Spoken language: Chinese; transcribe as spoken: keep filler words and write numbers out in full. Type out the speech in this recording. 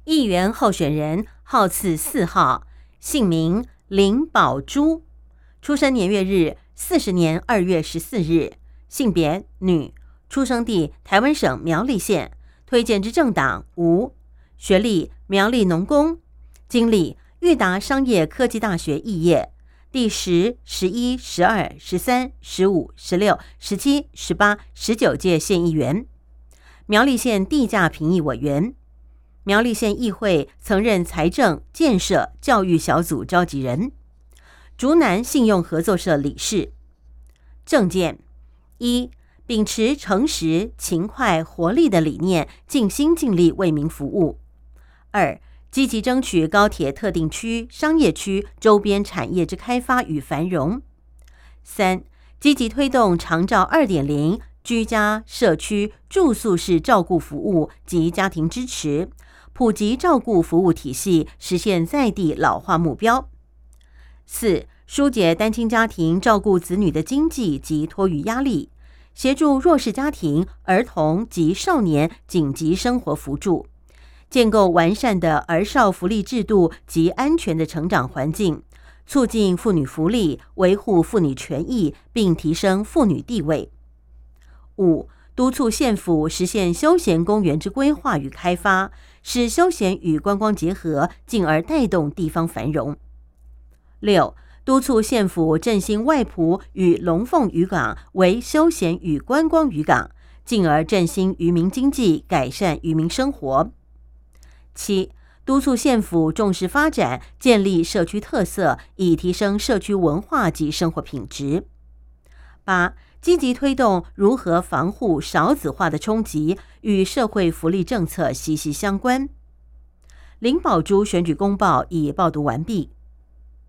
议员候选人号次四号，姓名林宝珠，出生年月日四十年二月十四日，性别女，出生地台湾省苗栗县，推荐之政党无，学历苗栗农工，经历裕达商业科技大学肄业，第十、十一、十二、十三、十五、十六、十七、十八、十九届县议员，苗栗县地价评议委员，苗栗县议会曾任财政、建设、教育小组召集人，竹南信用合作社理事。政见一，秉持诚实、勤快、活力的理念，尽心尽力为民服务。二，积极争取高铁特定区、商业区周边产业之开发与繁荣。三，积极推动长照 二点零 居家、社区、住宿式照顾服务及家庭支持，普及照顾服务体系，实现在地老化目标。四，疏解单亲家庭照顾子女的经济及托育压力，协助弱势家庭、儿童及少年紧急生活扶助，建构完善的儿少福利制度及安全的成长环境，促进妇女福利，维护妇女权益，并提升妇女地位。五，督促县府实现休闲公园之规划与开发，使休闲与观光结合，进而带动地方繁荣。六，督促县府振兴外埔与龙凤渔港为休闲与观光渔港，进而振兴渔民经济，改善渔民生活。七，督促县府重视发展，建立社区特色，以提升社区文化及生活品质。八，积极推动如何防护少子化的冲击，与社会福利政策息息相关。林宝珠选举公报已报读完毕。